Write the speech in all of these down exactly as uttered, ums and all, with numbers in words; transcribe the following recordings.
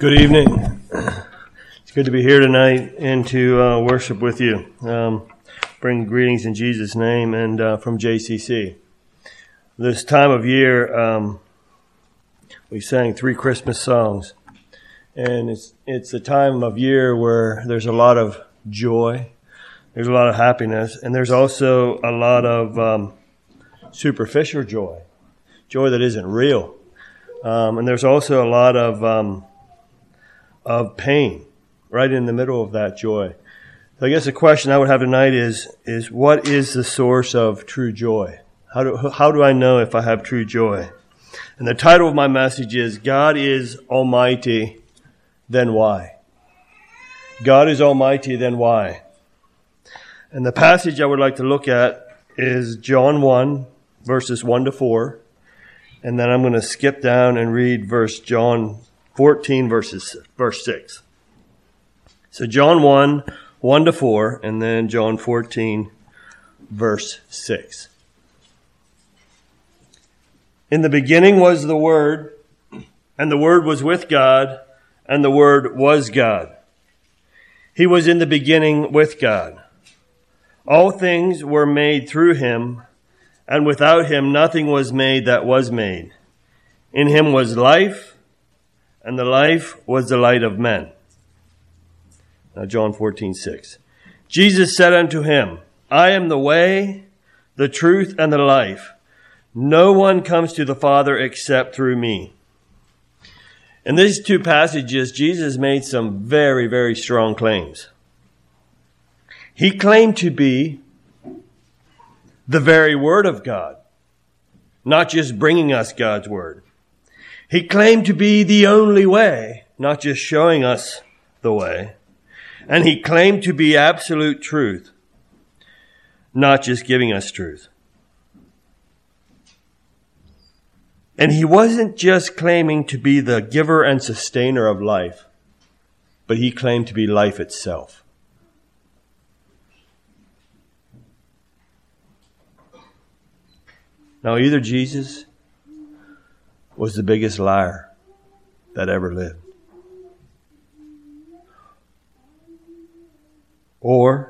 Good evening. It's good to be here tonight and to uh, worship with you. Um, bring greetings in Jesus' name and uh, from J C C. This time of year, um, we sang three Christmas songs, and it's it's a time of year where there's a lot of joy, there's a lot of happiness, and there's also a lot of um, superficial joy, joy that isn't real, um, and there's also a lot of um, of pain right in the middle of that joy. So I guess the question I would have tonight is, is what is the source of true joy? How do, how do I know if I have true joy? And the title of my message is, God is Almighty, then why? God is Almighty, then why? And the passage I would like to look at is John one, verses one to four. And then I'm going to skip down and read verse John fourteen, verses, verse six. So John one, one to four, and then John fourteen, verse six. In the beginning was the Word, and the Word was with God, and the Word was God. He was in the beginning with God. All things were made through him, and without him nothing was made that was made. In him was life, and the life was the light of men. Now John fourteen, six. Jesus said unto him, I am the way, the truth, and the life. No one comes to the Father except through me. In these two passages, Jesus made some very, very strong claims. He claimed to be the very Word of God, not just bringing us God's Word. He claimed to be the only way, not just showing us the way. And he claimed to be absolute truth, not just giving us truth. And he wasn't just claiming to be the giver and sustainer of life, but he claimed to be life itself. Now, either Jesus was the biggest liar that ever lived, or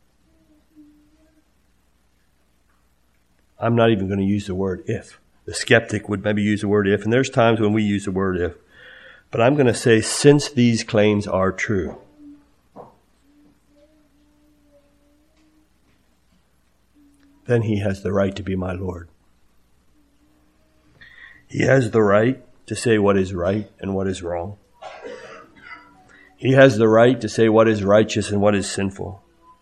I'm not even going to use the word if. The skeptic would maybe use the word if, and there's times when we use the word if. But I'm going to say, since these claims are true, then he has the right to be my Lord. He has the right to say what is right and what is wrong. He has the right to say what is righteous and what is sinful.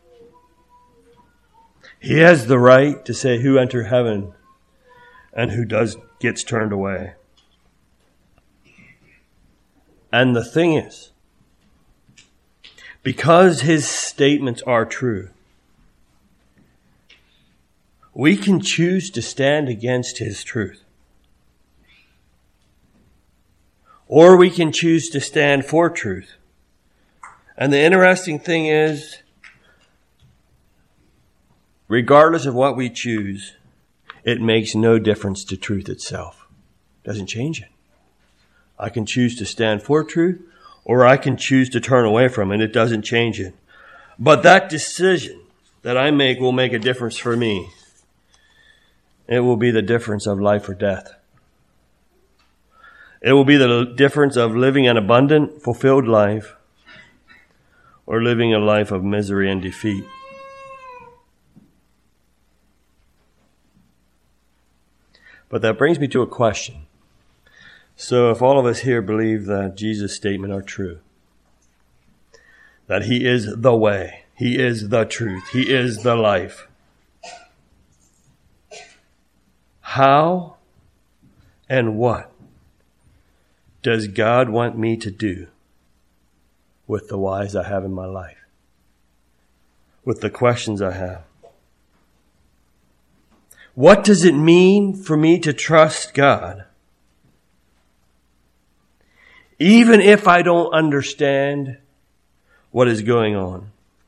He has the right to say who enter heaven and who does gets turned away. And the thing is, because his statements are true, we can choose to stand against his truth. Or we can choose to stand for truth. And the interesting thing is, regardless of what we choose, it makes no difference to truth itself. It doesn't change it. I can choose to stand for truth, or I can choose to turn away from it. It doesn't change it. But that decision that I make will make a difference for me. It will be the difference of life or death. It will be the difference of living an abundant, fulfilled life or living a life of misery and defeat. But that brings me to a question. So if all of us here believe that Jesus' statements are true, that he is the way, he is the truth, he is the life, how and what does God want me to do with the whys I have in my life? With the questions I have? What does it mean for me to trust God? Even if I don't understand what is going on.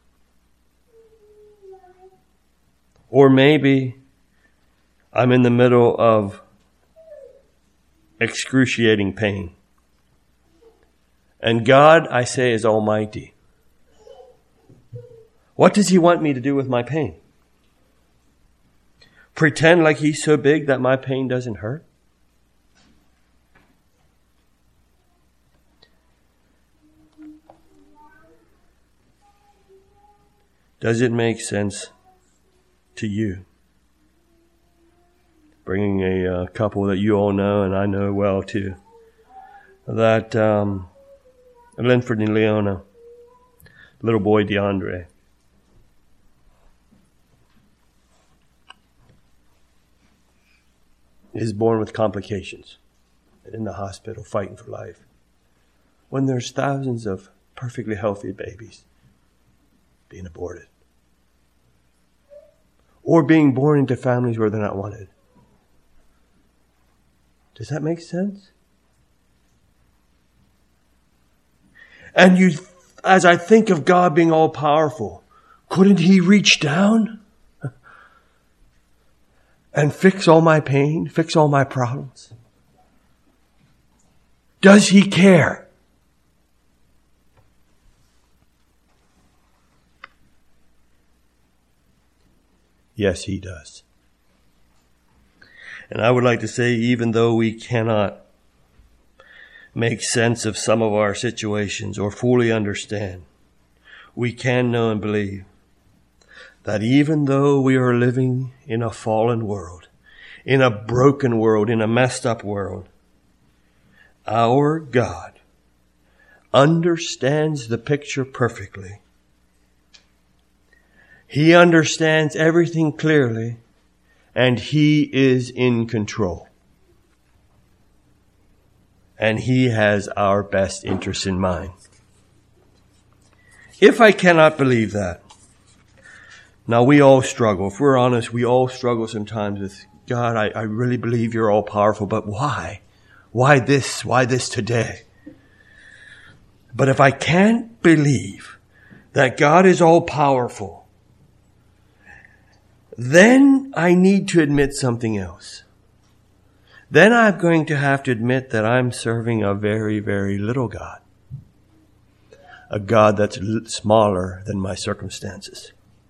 Or maybe I'm in the middle of excruciating pain. And God, I say, is almighty. What does he want me to do with my pain? Pretend like he's so big that my pain doesn't hurt? Does it make sense to you? Bringing a uh, couple that you all know and I know well too. That um, Linford and Leona, little boy DeAndre. Is born with complications and in the hospital fighting for life. When there's thousands of perfectly healthy babies being aborted. Or being born into families where they're not wanted. Does that make sense? And you, as I think of God being all powerful, couldn't he reach down and fix all my pain, fix all my problems? Does he care? Yes, he does. And I would like to say, even though we cannot make sense of some of our situations or fully understand, we can know and believe that even though we are living in a fallen world, in a broken world, in a messed up world, our God understands the picture perfectly. He understands everything clearly, and he is in control. And he has our best interests in mind. If I cannot believe that, now we all struggle. If we're honest, we all struggle sometimes with, God, I, I really believe you're all powerful, but why? Why this? Why this today? But if I can't believe that God is all powerful, then I need to admit something else. Then I'm going to have to admit that I'm serving a very, very little God. A God that's smaller than my circumstances.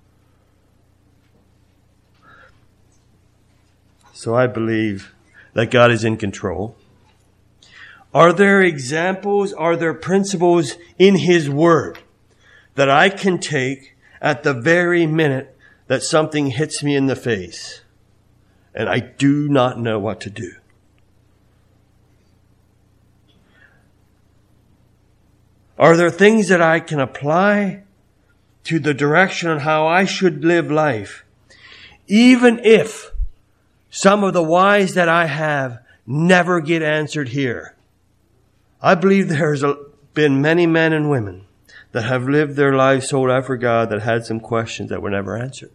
So I believe that God is in control. Are there examples, are there principles in his word that I can take at the very minute that something hits me in the face and I do not know what to do? Are there things that I can apply to the direction on how I should live life, even if some of the whys that I have never get answered here? I believe there's been many men and women that have lived their lives sold out for God that had some questions that were never answered.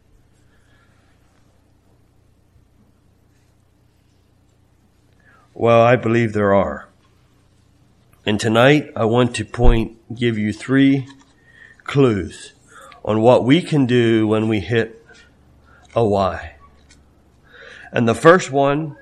Well, I believe there are. And tonight I want to point, give you three clues on what we can do when we hit a why. And the first one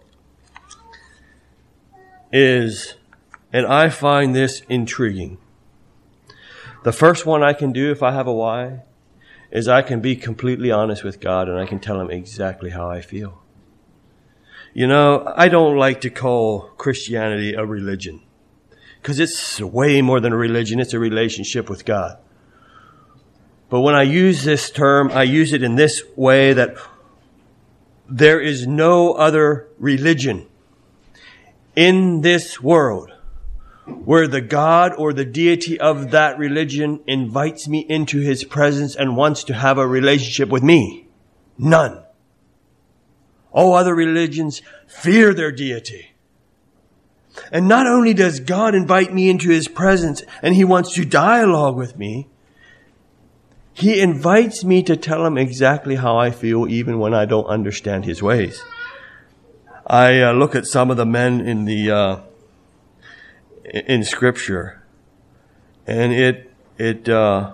is, and I find this intriguing. The first one I can do if I have a why is I can be completely honest with God and I can tell him exactly how I feel. You know, I don't like to call Christianity a religion because it's way more than a religion. It's a relationship with God. But when I use this term, I use it in this way that there is no other religion in this world where the God or the deity of that religion invites me into his presence and wants to have a relationship with me. None. All other religions fear their deity. And not only does God invite me into his presence and he wants to dialogue with me, he invites me to tell him exactly how I feel even when I don't understand his ways. I uh, look at some of the men in the uh, in Scripture, and it it uh,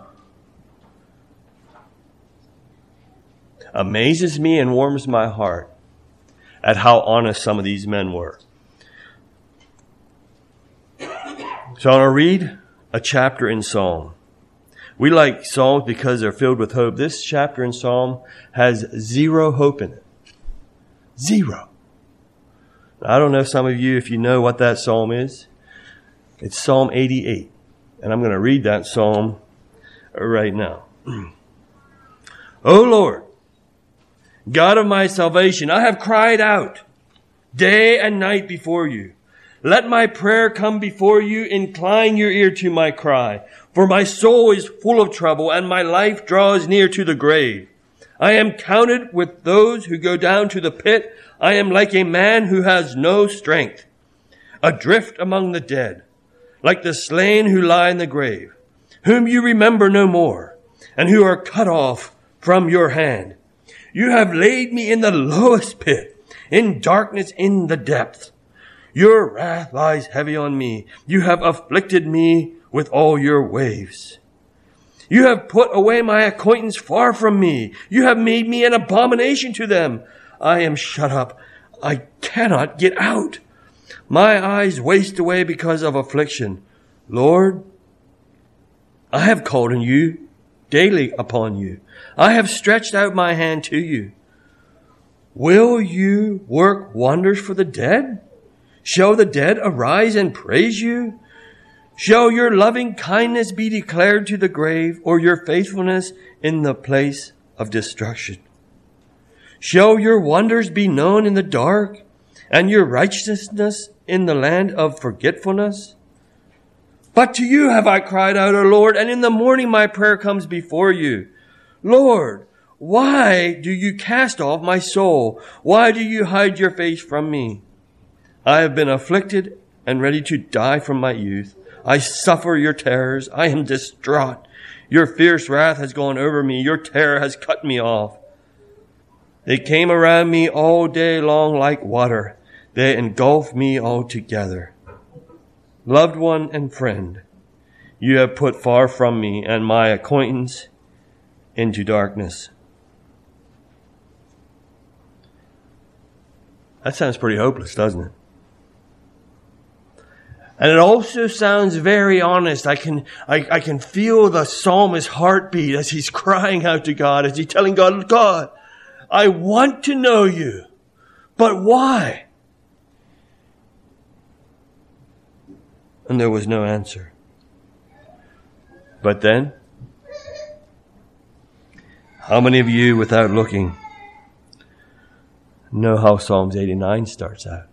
amazes me and warms my heart at how honest some of these men were. So I'll read a chapter in Psalm. We like Psalms because they're filled with hope. This chapter in Psalm has zero hope in it. Zero. I don't know some of you if you know what that Psalm is. It's Psalm eighty-eight. And I'm going to read that Psalm right now. O Lord, God of my salvation, I have cried out day and night before you. Let my prayer come before you. Incline your ear to my cry. For my soul is full of trouble, and my life draws near to the grave. I am counted with those who go down to the pit. I am like a man who has no strength, adrift among the dead, like the slain who lie in the grave, whom you remember no more, and who are cut off from your hand. You have laid me in the lowest pit, in darkness in the depth. Your wrath lies heavy on me. You have afflicted me with all your waves. You have put away my acquaintance far from me. You have made me an abomination to them. I am shut up. I cannot get out. My eyes waste away because of affliction. Lord, I have called on you daily upon you. I have stretched out my hand to you. Will you work wonders for the dead? Shall the dead arise and praise you? Shall your loving kindness be declared to the grave, or your faithfulness in the place of destruction? Shall your wonders be known in the dark, and your righteousness in the land of forgetfulness? But to you have I cried out, O Lord, and in the morning my prayer comes before you. Lord, why do you cast off my soul? Why do you hide your face from me? I have been afflicted and ready to die from my youth. I suffer your terrors. I am distraught. Your fierce wrath has gone over me. Your terror has cut me off. They came around me all day long like water. They engulfed me altogether. Loved one and friend, you have put far from me, and my acquaintance into darkness. That sounds pretty hopeless, doesn't it? And it also sounds very honest. I can, I, I can feel the psalmist's heartbeat as he's crying out to God, as he's telling God, God, I want to know you, but why? And there was no answer. But then, how many of you, without looking, know how Psalms eighty-nine starts out?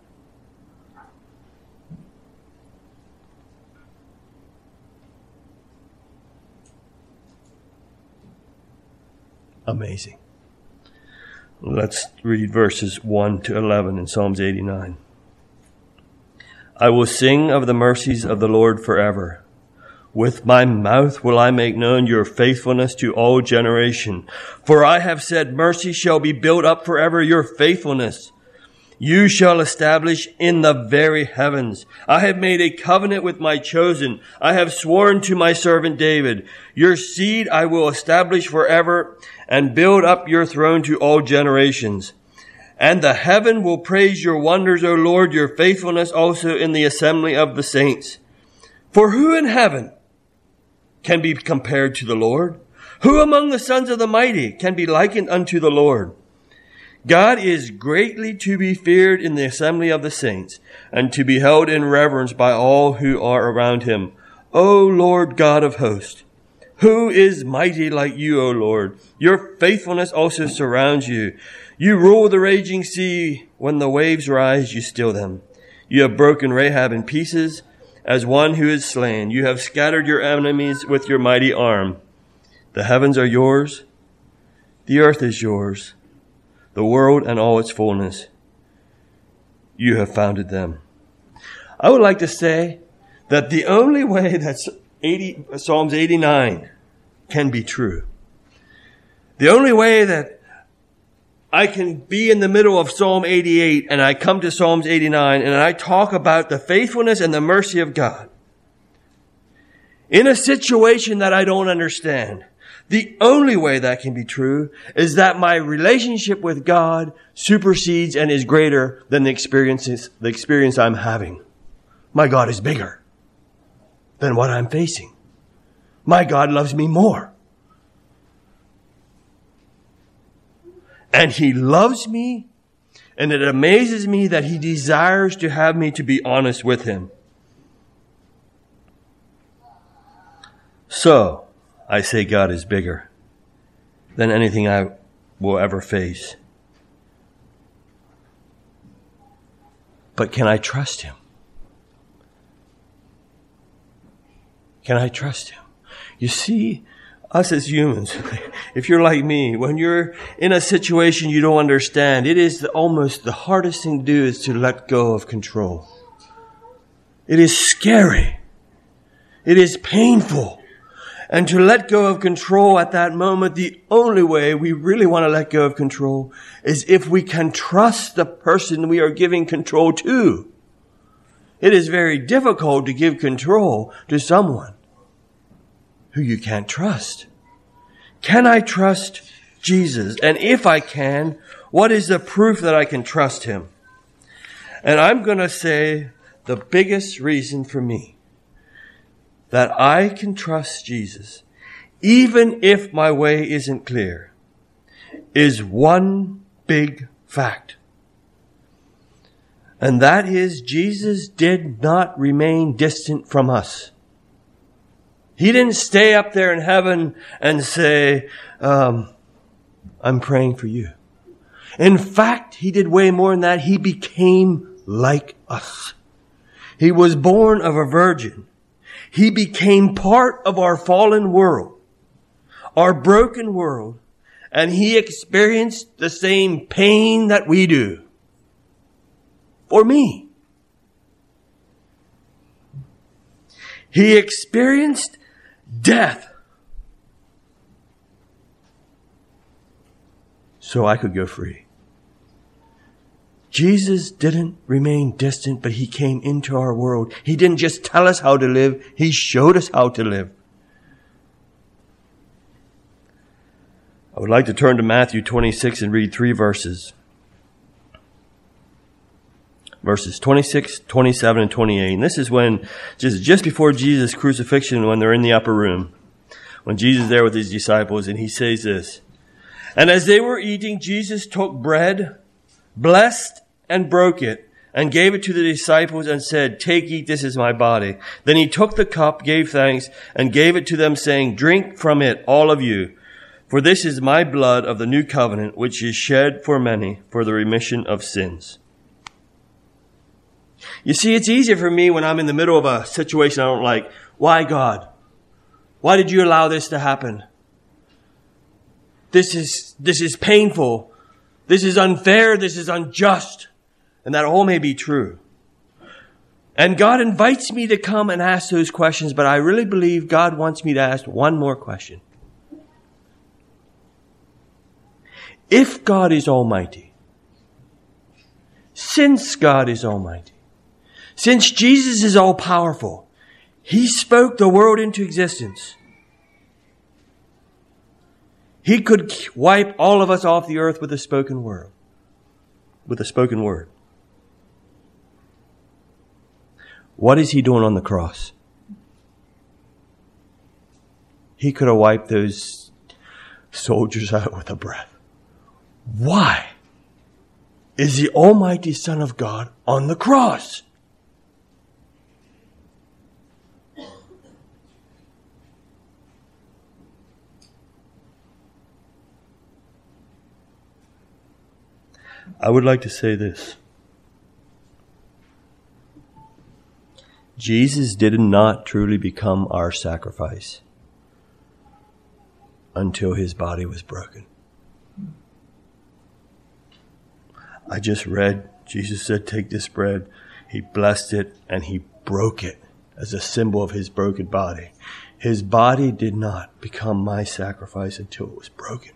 Amazing. Let's read verses one to eleven in Psalms eighty-nine. I will sing of the mercies of the Lord forever. With my mouth will I make known your faithfulness to all generation. For I have said, mercy shall be built up forever, your faithfulness you shall establish in the very heavens. I have made a covenant with my chosen. I have sworn to my servant David, your seed I will establish forever and build up your throne to all generations. And the heaven will praise your wonders, O Lord, your faithfulness also in the assembly of the saints. For who in heaven can be compared to the Lord? Who among the sons of the mighty can be likened unto the Lord? God is greatly to be feared in the assembly of the saints, and to be held in reverence by all who are around him. O Lord God of hosts, who is mighty like you, O Lord? Your faithfulness also surrounds you. You rule the raging sea. When the waves rise, you still them. You have broken Rahab in pieces as one who is slain. You have scattered your enemies with your mighty arm. The heavens are yours. The earth is yours. The world and all its fullness. You have founded them. I would like to say that the only way that eighty, Psalms eighty-nine can be true, the only way that I can be in the middle of Psalm eighty-eight and I come to Psalms eighty-nine and I talk about the faithfulness and the mercy of God in a situation that I don't understand, the only way that can be true is that my relationship with God supersedes and is greater than the experiences, the experience I'm having. My God is bigger. than what I'm facing. My God loves me more. And He loves me, and it amazes me that He desires to have me to be honest with Him. So, I say God is bigger than anything I will ever face. But can I trust Him? Can I trust Him? You see, us as humans, if you're like me, when you're in a situation you don't understand, it is the, almost the hardest thing to do is to let go of control. It is scary. It is painful. And to let go of control at that moment, the only way we really want to let go of control is if we can trust the person we are giving control to. It is very difficult to give control to someone who you can't trust. Can I trust Jesus? And if I can, what is the proof that I can trust Him? And I'm going to say the biggest reason for me that I can trust Jesus, even if my way isn't clear, is one big fact. And that is, Jesus did not remain distant from us. He didn't stay up there in heaven and say, um, I'm praying for you. In fact, He did way more than that. He became like us. He was born of a virgin. He became part of our fallen world, our broken world, and He experienced the same pain that we do. For me. He experienced death so I could go free. Jesus didn't remain distant, but He came into our world. He didn't just tell us how to live. He showed us how to live. I would like to turn to Matthew twenty-six and read three verses. Verses twenty-six, twenty-seven, and twenty-eight. And this is when, just, just before Jesus' crucifixion, when they're in the upper room, when Jesus is there with His disciples, and He says this, "And as they were eating, Jesus took bread, blessed and broke it, and gave it to the disciples and said, 'Take, eat, this is my body.' Then He took the cup, gave thanks, and gave it to them, saying, 'Drink from it, all of you, for this is my blood of the new covenant, which is shed for many for the remission of sins.'" You see, it's easier for me when I'm in the middle of a situation I don't like. Why, God? Why did you allow this to happen? This is, this is painful. This is unfair. This is unjust. And that all may be true. And God invites me to come and ask those questions, but I really believe God wants me to ask one more question. If God is almighty, since God is almighty, since Jesus is all-powerful, He spoke the world into existence. He could wipe all of us off the earth with a spoken word. With a spoken word. What is He doing on the cross? He could have wiped those soldiers out with a breath. Why is the Almighty Son of God on the cross? I would like to say this. Jesus did not truly become our sacrifice until His body was broken. I just read, Jesus said, "Take this bread." He blessed it and He broke it as a symbol of His broken body. His body did not become my sacrifice until it was broken.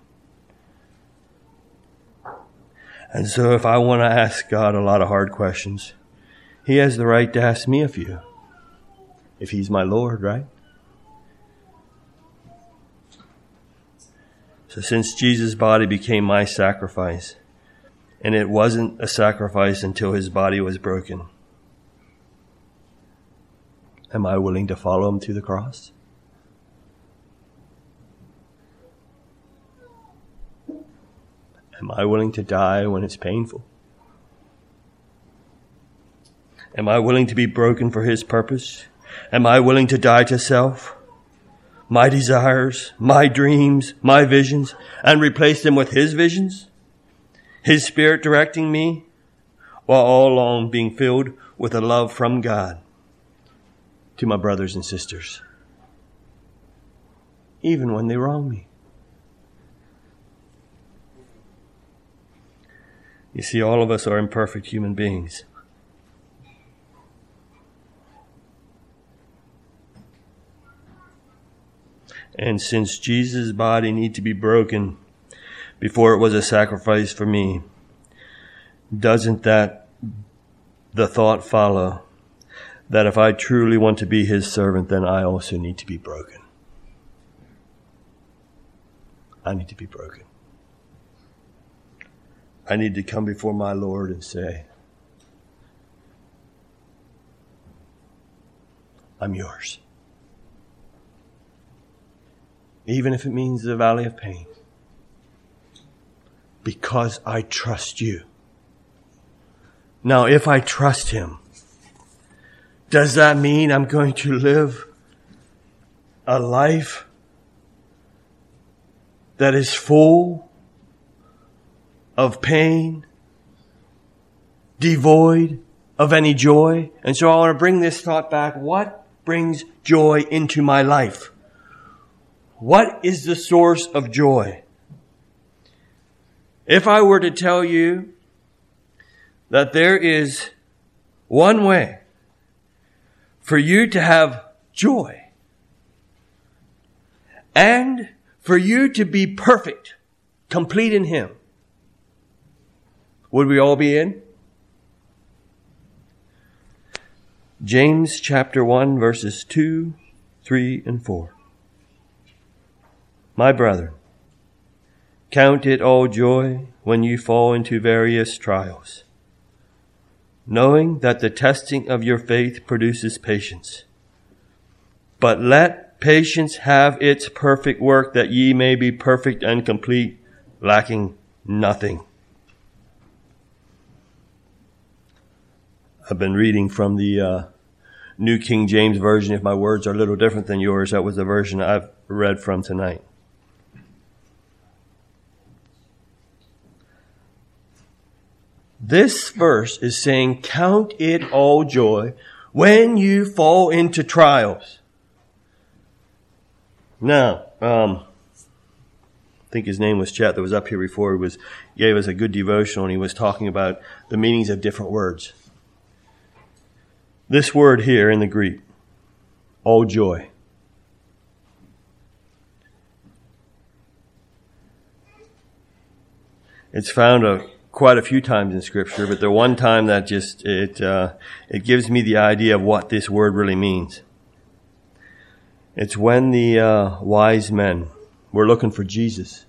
And so if I want to ask God a lot of hard questions, He has the right to ask me a few. If He's my Lord, right? So since Jesus' body became my sacrifice, and it wasn't a sacrifice until His body was broken, Am I willing to follow him to the cross? Am I willing to die when it's painful? Am I willing to be broken for his purpose? Am I willing to die to self, my desires, my dreams, my visions, and replace them with his visions? His Spirit directing me, while all along being filled with a love from God to my brothers and sisters, even when they wrong me. You see, all of us are imperfect human beings. And since Jesus' body needed to be broken before it was a sacrifice for me, doesn't that the thought follow that if I truly want to be his servant, then I also need to be broken? I need to be broken. I need to come before my Lord and say, I'm yours. Even if it means the valley of pain. Because I trust you. Now, if I trust him, does that mean I'm going to live a life that is full of pain, devoid of any joy? And so I want to bring this thought back. What brings joy into my life? What is the source of joy? If I were to tell you that there is one way for you to have joy and for you to be perfect, complete in him, would we all be in? James chapter one, verses two, three, and four. My brethren, count it all joy when you fall into various trials, knowing that the testing of your faith produces patience. But let patience have its perfect work, that ye may be perfect and complete, lacking nothing. I've been reading from the uh, New King James Version. If my words are a little different than yours, that was the version I've read from tonight. This verse is saying, count it all joy when you fall into trials. Now, um, I think his name was Chet that was up here before. He was, gave us a good devotional, and he was talking about the meanings of different words. This word here in the Greek, all joy. It's found a quite a few times in Scripture, but the one time that just, it, uh, it gives me the idea of what this word really means. It's when the, uh, wise men were looking for Jesus.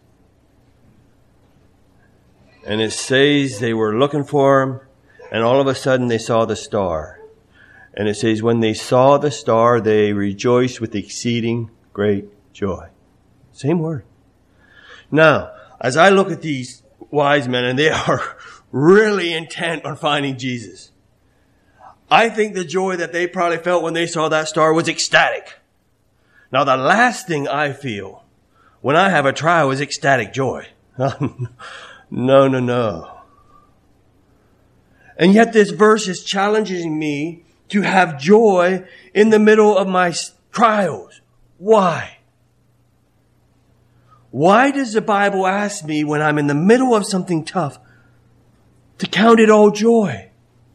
And it says they were looking for him, and all of a sudden they saw the star. And it says, when they saw the star, they rejoiced with exceeding great joy. Same word. Now, as I look at these wise men, and they are really intent on finding Jesus, I think the joy that they probably felt when they saw that star was ecstatic. Now, the last thing I feel when I have a trial is ecstatic joy. No, no, no. And yet this verse is challenging me to have joy in the middle of my trials. Why? Why does the Bible ask me when I'm in the middle of something tough to count it all joy?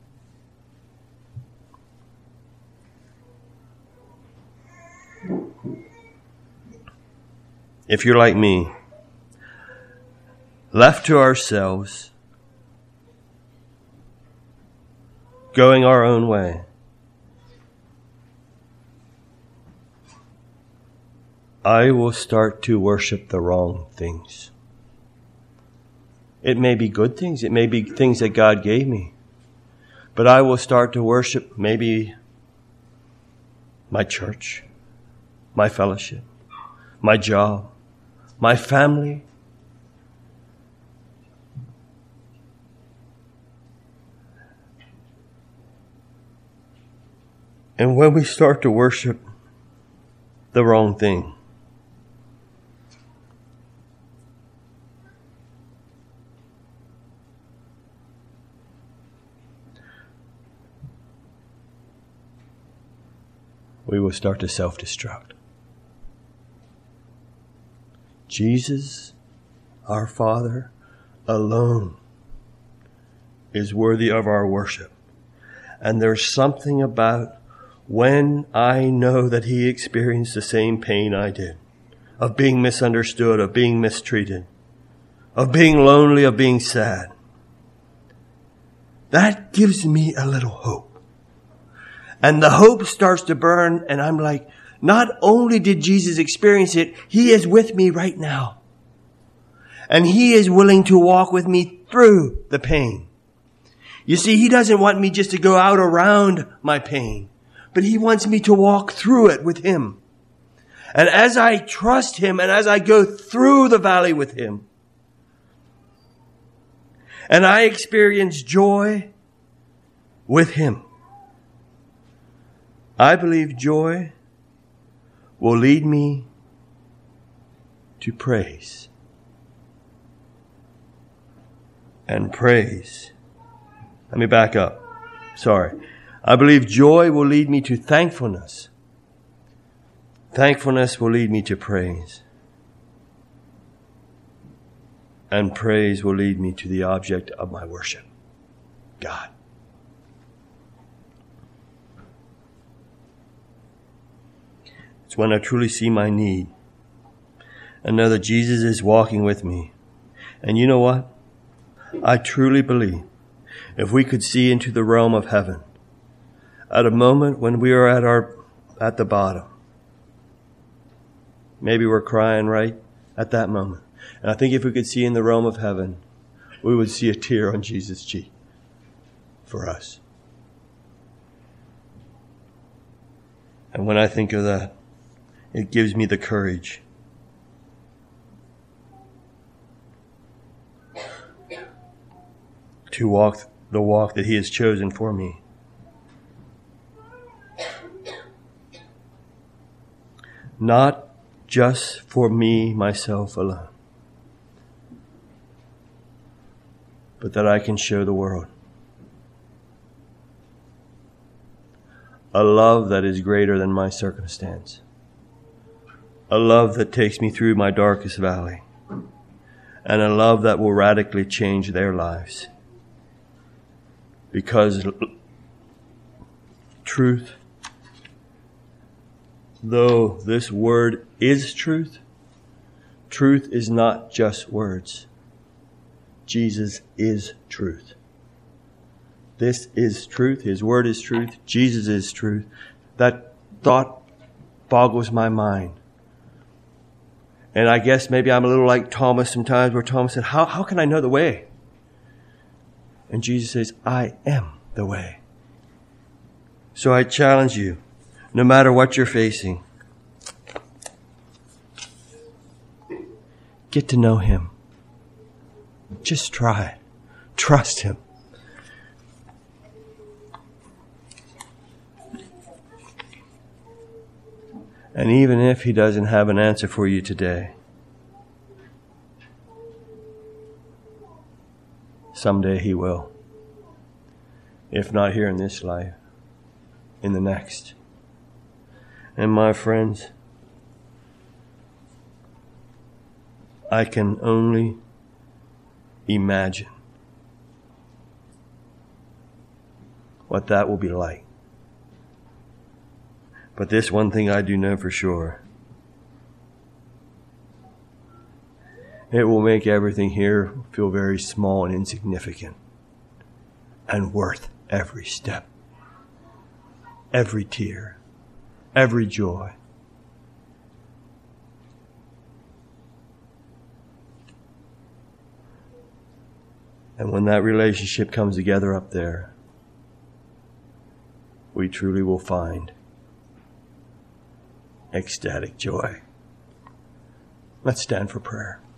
If you're like me, left to ourselves, going our own way, I will start to worship the wrong things. It may be good things. It may be things that God gave me. But I will start to worship maybe my church, my fellowship, my job, my family. And when we start to worship the wrong thing, we will start to self-destruct. Jesus, our Father, alone is worthy of our worship. And there's something about when I know that He experienced the same pain I did, of being misunderstood, of being mistreated, of being lonely, of being sad. That gives me a little hope. And the hope starts to burn, and I'm like, not only did Jesus experience it, He is with me right now. And He is willing to walk with me through the pain. You see, He doesn't want me just to go out around my pain, but He wants me to walk through it with Him. And as I trust Him and as I go through the valley with Him, and I experience joy with Him, I believe joy will lead me to praise. And praise. Let me back up. Sorry. I believe joy will lead me to thankfulness. Thankfulness will lead me to praise. And praise will lead me to the object of my worship, God. It's when I truly see my need and know that Jesus is walking with me. And you know what? I truly believe if we could see into the realm of heaven at a moment when we are at our at the bottom, maybe we're crying right at that moment. And I think if we could see in the realm of heaven, we would see a tear on Jesus' cheek for us. And when I think of that, it gives me the courage to walk the walk that He has chosen for me. Not just for me, myself alone, but that I can show the world a love that is greater than my circumstance. A love that takes me through my darkest valley. And a love that will radically change their lives. Because truth, though this word is truth, truth is not just words. Jesus is truth. This is truth. His word is truth. Jesus is truth. That thought boggles my mind. And I guess maybe I'm a little like Thomas sometimes, where Thomas said, how, how can I know the way? And Jesus says, I am the way. So I challenge you, no matter what you're facing, get to know Him. Just try it. Trust Him. And even if He doesn't have an answer for you today, someday He will. If not here in this life, in the next. And my friends, I can only imagine what that will be like. But this one thing I do know for sure. It will make everything here feel very small and insignificant and worth every step, every tear, every joy. And when that relationship comes together up there, we truly will find ecstatic joy. Let's stand for prayer.